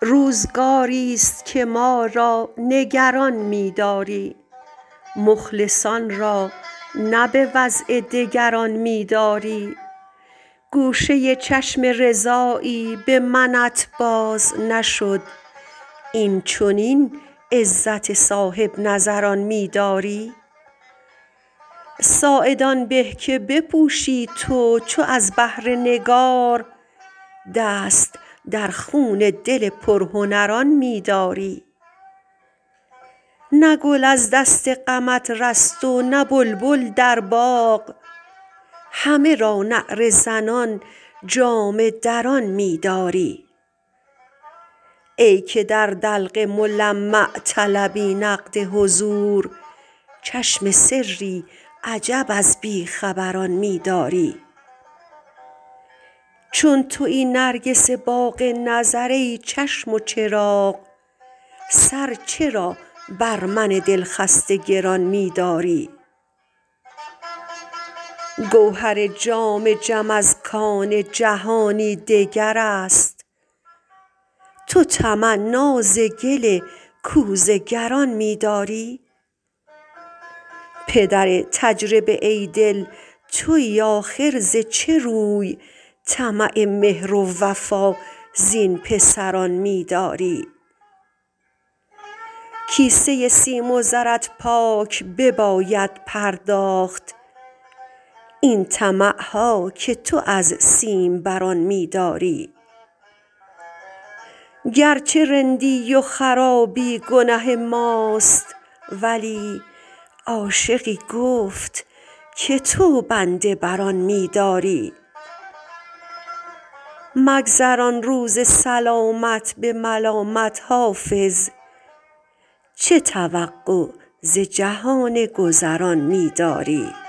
روزگاریست که ما را نگران می داری، مخلصان را نه به وضع دگران می داری. گوشه چشم رضایی به منت باز نشد، این چنین عزت صاحب نظران می داری. ساعد آن به که بپوشی تو چو از بهر نگار، دست در خون دل پرهنران می داری. نه گل از دست غمت رست و نه بلبل در باغ، همه را نعره زنان جامه دران می داری. ای که در دلق ملمع طلبی نقد حضور، چشم سری عجب از بی خبران می داری. چون تویی نرگس باغ نظر ای چشم و چراغ، سر چرا بر من دلخسته گران می داری. گوهر جام جم از کان جهانی دگر است، تو تمنا ز گل کوزه گران می داری. پدر تجربه ای دل تویی آخر ز چه روی، طمع مهر و وفا زین پسران می داری. کیسه سیم و زرت پاک بباید پرداخت، این طمع ها که تو از سیمبران می داری. گرچه رندی و خرابی گنه ماست، ولی عاشقی گفت که تو بنده بر آن می داری. مگذران روز سلامت به ملامت حافظ، چه توقع ز جهان گذران می داری.